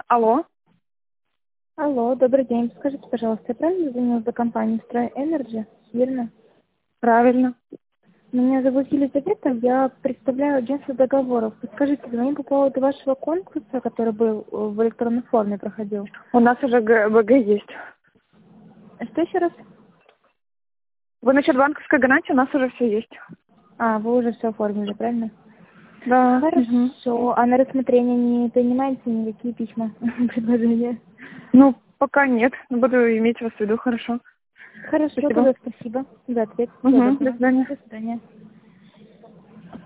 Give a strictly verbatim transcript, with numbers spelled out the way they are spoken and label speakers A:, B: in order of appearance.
A: Алло.
B: Алло, добрый день. Скажите, пожалуйста, я правильно звонила за компанию Строй Энерджи? Верно?
A: Правильно.
B: Меня зовут Елизавета, я представляю агентство договоров. Подскажите, звоню по поводу вашего конкурса, который был э, в электронной форме проходил.
A: У нас уже Г- ВГ есть.
B: Что еще раз?
A: Вы насчет банковской гарантии, у нас уже все есть.
B: А, вы уже все оформили, правильно?
A: Да. Мгм.
B: Хорошо. А на рассмотрение не принимаете никакие письма, предложения?
A: Ну, пока нет. Буду иметь вас в виду, хорошо.
B: Хорошо,
A: Спасибо.
B: тогда спасибо за ответ. Всего
A: Угу. До
B: доброго.
A: свидания.
B: До свидания.